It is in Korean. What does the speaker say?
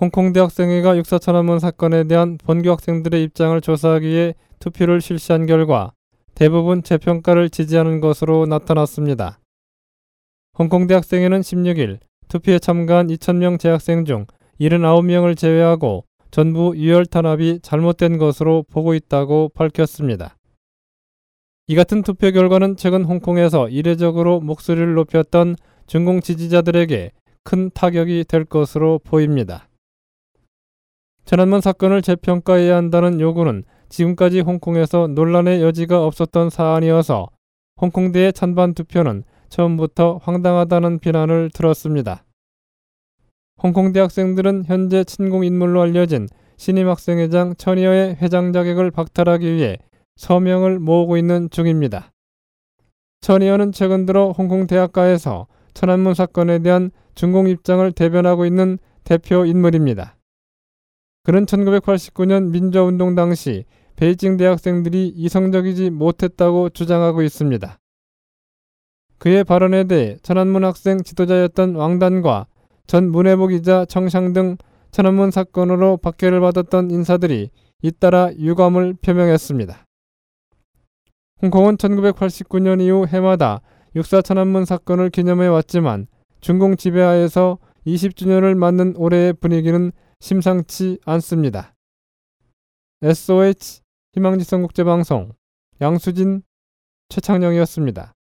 홍콩 대학생회가 육사 천안문 사건에 대한 본교 학생들의 입장을 조사하기 위해 투표를 실시한 결과 대부분 재평가를 지지하는 것으로 나타났습니다. 홍콩 대학생회는 16일 투표에 참가한 2,000명 재학생 중 79명을 제외하고 전부 유혈 탄압이 잘못된 것으로 보고 있다고 밝혔습니다. 이 같은 투표 결과는 최근 홍콩에서 이례적으로 목소리를 높였던 중공 지지자들에게 큰 타격이 될 것으로 보입니다. 천안문 사건을 재평가해야 한다는 요구는 지금까지 홍콩에서 논란의 여지가 없었던 사안이어서 홍콩대의 찬반 투표는 처음부터 황당하다는 비난을 들었습니다. 홍콩대 학생들은 현재 친공인물로 알려진 신임학생회장 천이어의 회장 자격을 박탈하기 위해 서명을 모으고 있는 중입니다. 천이어는 최근 들어 홍콩 대학가에서 천안문 사건에 대한 중공 입장을 대변하고 있는 대표 인물입니다. 그는 1989년 민주화운동 당시 베이징 대학생들이 이성적이지 못했다고 주장하고 있습니다. 그의 발언에 대해 천안문 학생 지도자였던 왕단과 전 문해부 기자 청샹 등 천안문 사건으로 박해를 받았던 인사들이 잇따라 유감을 표명했습니다. 홍콩은 1989년 이후 해마다 육사 천안문 사건을 기념해 왔지만 중공 지배하에서 20주년을 맞는 올해의 분위기는 심상치 않습니다. SOH 희망지성국제방송 양수진, 최창영이었습니다.